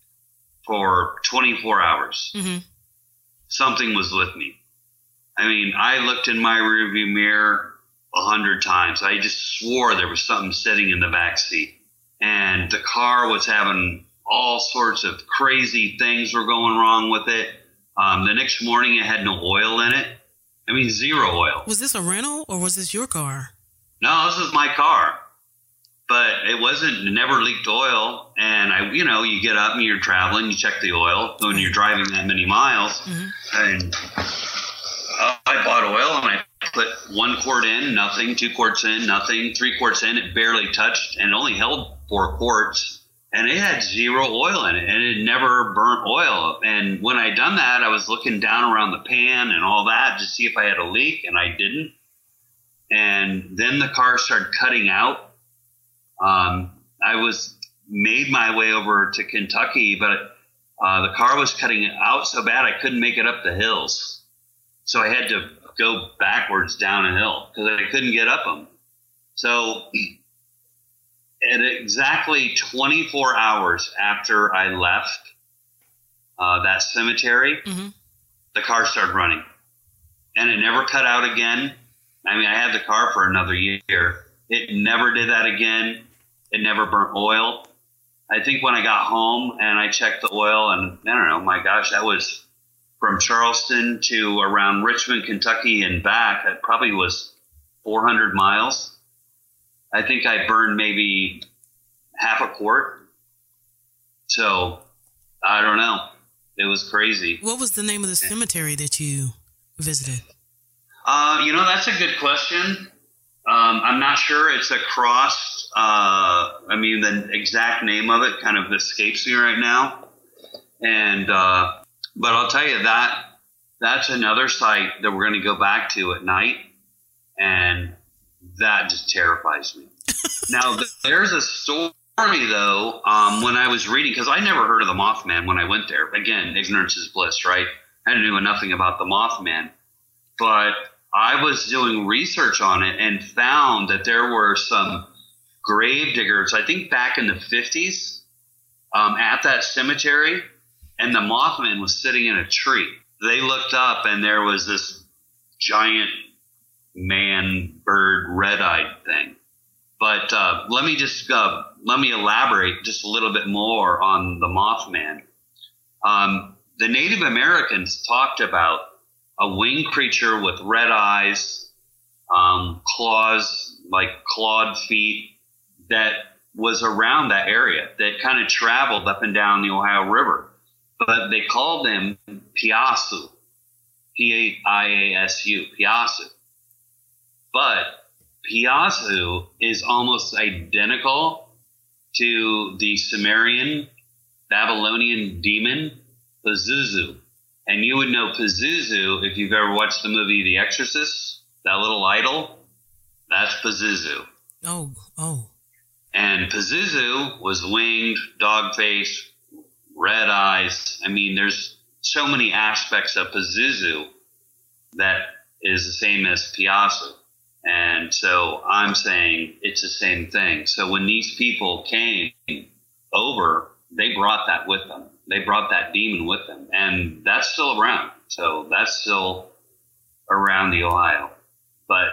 for twenty-four hours. Mm-hmm. Something was with me. I mean, I looked in my rearview mirror a hundred times. I just swore there was something sitting in the back seat. And the car was having all sorts of crazy things were going wrong with it. Um, the next morning, it had no oil in it. I mean, zero oil. Was this a rental, or was this your car? No, this was my car. But it wasn't, it never leaked oil. And I, you know, you get up and you're traveling, you check the oil when you're driving that many miles. Mm-hmm. And I bought oil, and I put one quart in, nothing, two quarts in, nothing, three quarts in, it barely touched, and it only held four quarts. and it had zero oil in it, and it never burnt oil. And when I done that, I was looking down around the pan and all that to see if I had a leak, and I didn't. And then the car started cutting out. Um, I was made my way over to Kentucky, but uh, the car was cutting out so bad I couldn't make it up the hills. So I had to go backwards down a hill because I couldn't get up them. So at exactly twenty-four hours after I left uh, that cemetery, mm-hmm. the car started running. And it never cut out again. I mean, I had the car for another year. It never did that again. It never burnt oil. I think when I got home and I checked the oil, and I don't know, my gosh, that was from Charleston to around Richmond, Kentucky and back. That probably was four hundred miles. I think I burned maybe half a quart. So I don't know. It was crazy. What was the name of the cemetery that you visited? Uh, you know, that's a good question. Um, I'm not sure. It's across, uh, I mean, the exact name of it kind of escapes me right now. And, uh, but I'll tell you that that's another site that we're going to go back to at night. And that just terrifies me. Now, there's a story, though, um, when I was reading, because I never heard of the Mothman when I went there. Again, ignorance is bliss, right? I knew nothing about the Mothman. But I was doing research on it and found that there were some grave diggers, I think back in the fifties, um, at that cemetery, and the Mothman was sitting in a tree. They looked up, and there was this giant man, bird, red-eyed thing. But uh, let me just uh, let me elaborate just a little bit more on the Mothman. Um, the Native Americans talked about a winged creature with red eyes, um, claws, like clawed feet, that was around that area, that kind of traveled up and down the Ohio River. But they called him Piasu, P I A S U, Piasu. But Piasu is almost identical to the Sumerian Babylonian demon Pazuzu. And you would know Pazuzu if you've ever watched the movie The Exorcist, that little idol. That's Pazuzu. Oh, oh. And Pazuzu was winged, dog face, red eyes. I mean, there's so many aspects of Pazuzu that is the same as Piasu. And so I'm saying it's the same thing. So when these people came over, they brought that with them. They brought that demon with them. And that's still around. So that's still around the Ohio. But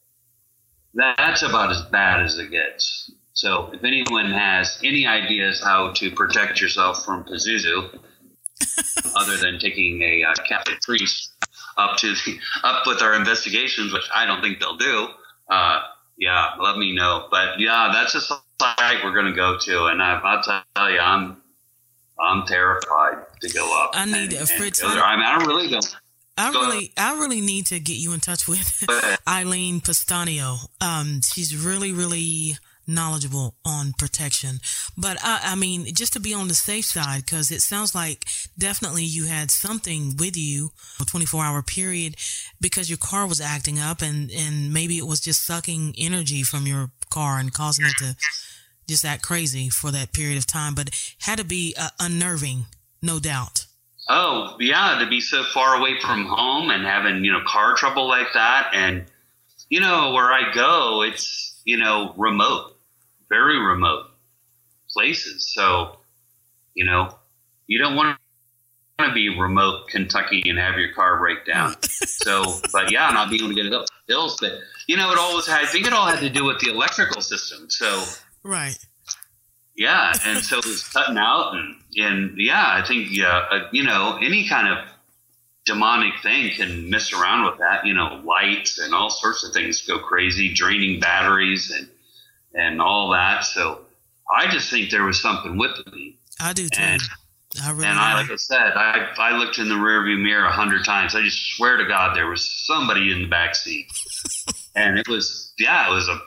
that's about as bad as it gets. So if anyone has any ideas how to protect yourself from Pazuzu, other than taking a uh, Catholic priest up to the, up with our investigations, which I don't think they'll do, uh, yeah, let me know. But yeah, that's a site we're going to go to, and I, I'll tell you, I'm I'm terrified to go up. I need and, a Fritz. and I mean, I really don't. I really, I really need to get you in touch with Eileen Pastanio. Um, she's really, really knowledgeable on protection. But I, I mean, just to be on the safe side, because it sounds like definitely you had something with you a twenty-four hour period because your car was acting up, and, and maybe it was just sucking energy from your car and causing it to just act crazy for that period of time. But it had to be uh, unnerving, no doubt. Oh, yeah, to be so far away from home and having, you know, car trouble like that. And, you know, where I go, it's, you know, remote, very remote places. So, you know, you don't want to be remote Kentucky and have your car break down. So, but yeah, not being able to get it up hills. But, you know, it always had, I think it all had to do with the electrical system. So, right. Yeah, and so it was cutting out, and, and yeah, I think, yeah, uh, you know, any kind of demonic thing can mess around with that, you know, lights and all sorts of things go crazy, draining batteries and and all that. So I just think there was something with me. I do too. And, I really and I, like I said, I, I looked in the rearview mirror a hundred times. I just swear to God there was somebody in the back seat. And it was, yeah, it was a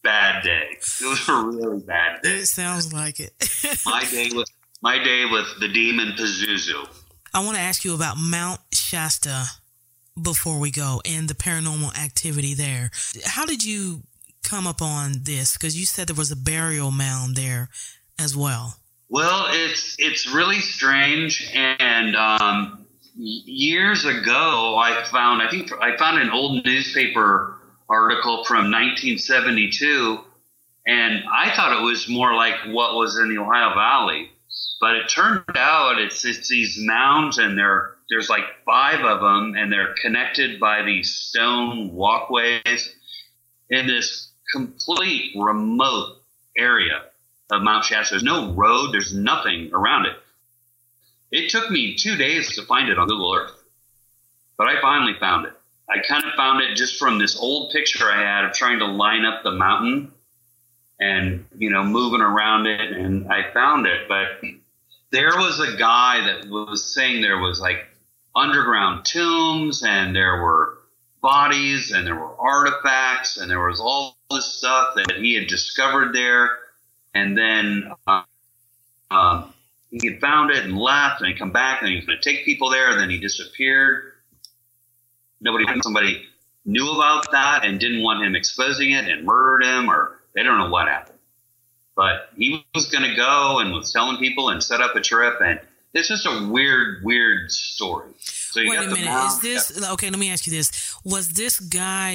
bad day. It was a really bad day. It sounds like it. my day with my day with the demon Pazuzu. I want to ask you about Mount Shasta before we go and the paranormal activity there. How did you come upon this? Because you said there was a burial mound there as well. Well, it's it's really strange, and um, years ago I found I think I found an old newspaper article from nineteen seventy-two, and I thought it was more like what was in the Ohio Valley, but it turned out it's it's these mounds, and there there's like five of them, and they're connected by these stone walkways in this complete remote area of Mount Shasta. There's no road, there's nothing around it. It took me two days to find it on Google Earth, but I finally found it. I kind of found it just from this old picture I had of trying to line up the mountain and, you know, moving around it, and I found it. But there was a guy that was saying there was like underground tombs, and there were bodies, and there were artifacts, and there was all this stuff that he had discovered there. And then uh, um, he had found it and left, and he come back, and he was going to take people there, and then he disappeared. Nobody, somebody knew about that and didn't want him exposing it and murdered him, or they don't know what happened. But he was going to go and was telling people and set up a trip, and it's just a weird, weird story. So you Wait got a the minute. mom, Is this okay? Let me ask you this: was this guy?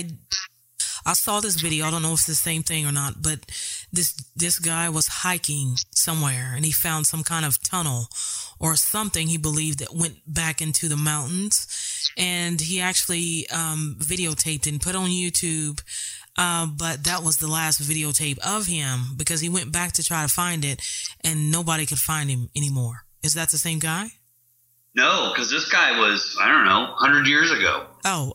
I saw this video. I don't know if it's the same thing or not, but this this guy was hiking somewhere, and he found some kind of tunnel or something he believed that went back into the mountains, and he actually um, videotaped and put on YouTube. Uh, but that was the last videotape of him, because he went back to try to find it, and nobody could find him anymore. Is that the same guy? No, because this guy was, I don't know, one hundred years ago. Oh.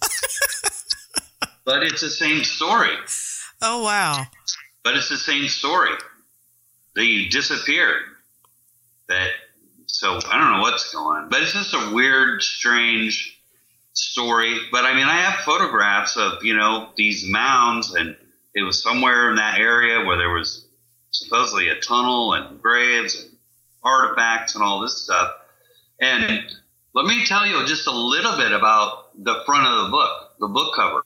But it's the same story. Oh, wow. But it's the same story. They disappeared. That so I don't know what's going on. But it's just a weird, strange story. But I mean, I have photographs of, you know, these mounds, and it was somewhere in that area where there was supposedly a tunnel and graves and artifacts and all this stuff. And let me tell you just a little bit about the front of the book, the book cover.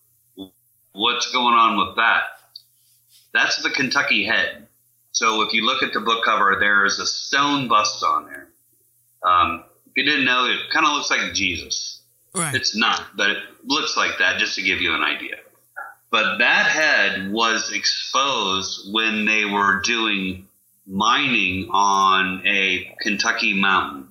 What's going on with that? That's the Kentucky head. So if you look at the book cover, there is a stone bust on there. Um, if you didn't know, it kind of looks like Jesus. Right. It's not, but it looks like that, just to give you an idea. But that head was exposed when they were doing mining on a Kentucky mountain.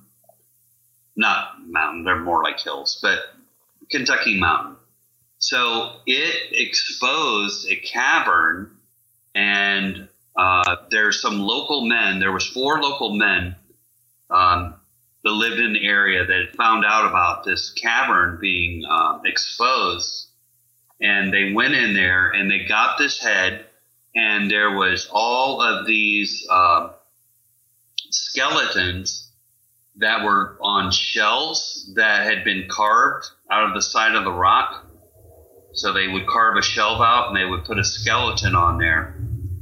Not mountain, they're more like hills, but Kentucky mountain. So it exposed a cavern, and uh, there's some local men. There was four local men um, that lived in the area that found out about this cavern being uh, exposed, and they went in there and they got this head, and there was all of these uh, skeletons that were on shelves that had been carved out of the side of the rock. So they would carve a shelf out, and they would put a skeleton on there.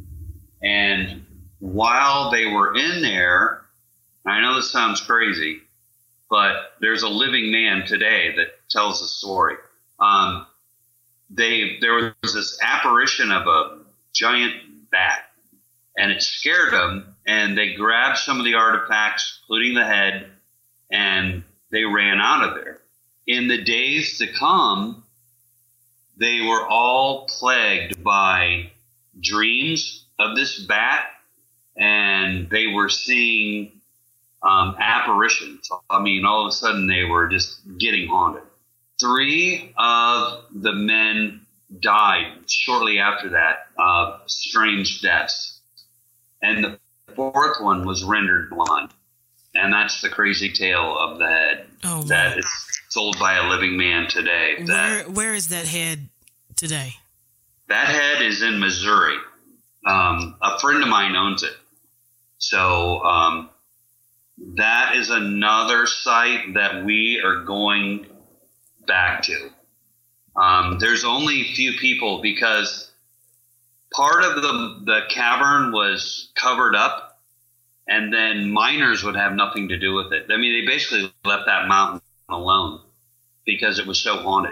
And while they were in there, I know this sounds crazy, but there's a living man today that tells the story. Um, they there was this apparition of a giant bat, and it scared them, and they grabbed some of the artifacts, including the head, and they ran out of there. In the days to come, they were all plagued by dreams of this bat, and they were seeing um, apparitions. I mean, all of a sudden they were just getting haunted. Three of the men died shortly after that of strange deaths, and the fourth one was rendered blind. And that's the crazy tale of the head. Oh, wow. That is sold by a living man today. That, where Where is that head today? That head is in Missouri. Um, a friend of mine owns it. So um, that is another site that we are going back to. Um, there's only a few people, because part of the, the cavern was covered up, and then miners would have nothing to do with it. I mean, they basically left that mountain alone because it was so haunted.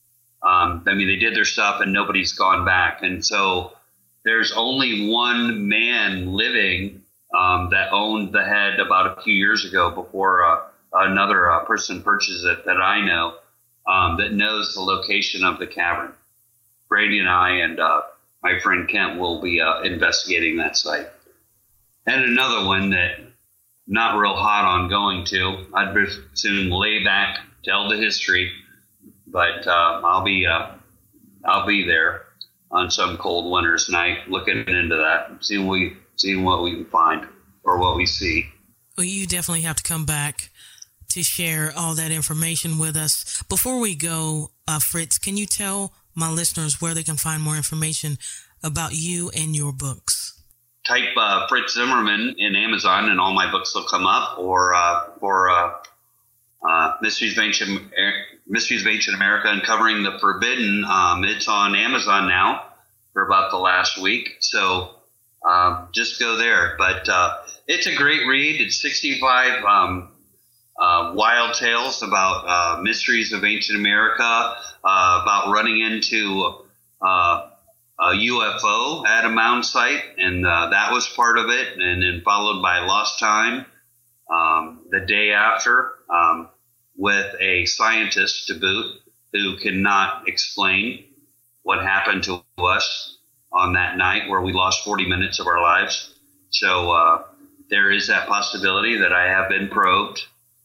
Um, I mean, they did their stuff and nobody's gone back. And so there's only one man living um, that owned the head about a few years ago before uh, another uh, person purchased it that I know um, that knows the location of the cavern. Brady and I and uh, my friend Kent will be uh, investigating that site. And another one that I'm not real hot on going to. I'd soon lay back, tell the history, but uh, I'll be uh, I'll be there on some cold winter's night, looking into that, seeing we seeing what we can find or what we see. Well, you definitely have to come back to share all that information with us. Before we go, uh, Fritz, can you tell my listeners where they can find more information about you and your books? Type uh, Fritz Zimmerman in Amazon and all my books will come up, or uh, for uh, uh, Mysteries of Ancient Mysteries of Ancient America, Uncovering the Forbidden. Um, it's on Amazon now for about the last week, so um, just go there. But uh, it's a great read. It's sixty-five um, uh, wild tales about uh, mysteries of ancient America, uh, about running into uh, a U F O at a mound site, and uh, that was part of it, and then followed by Lost Time um, the day after, um, with a scientist to boot who cannot explain what happened to us on that night where we lost forty minutes of our lives. So uh, there is that possibility that I have been probed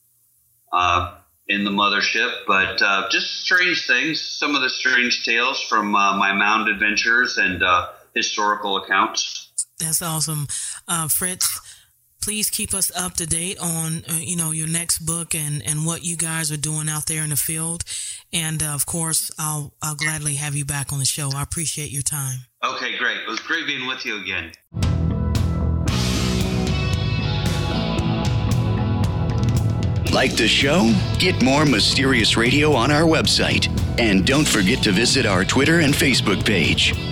uh, in the mothership, but uh, just strange things, some of the strange tales from uh, my mound adventures and uh, historical accounts. That's awesome. Uh, Fritz, please keep us up to date on, uh, you know, your next book and, and what you guys are doing out there in the field. And, uh, of course, I'll I'll gladly have you back on the show. I appreciate your time. Okay, great. It was great being with you again. Like the show? Get more Mysterious Radio on our website. And don't forget to visit our Twitter and Facebook page.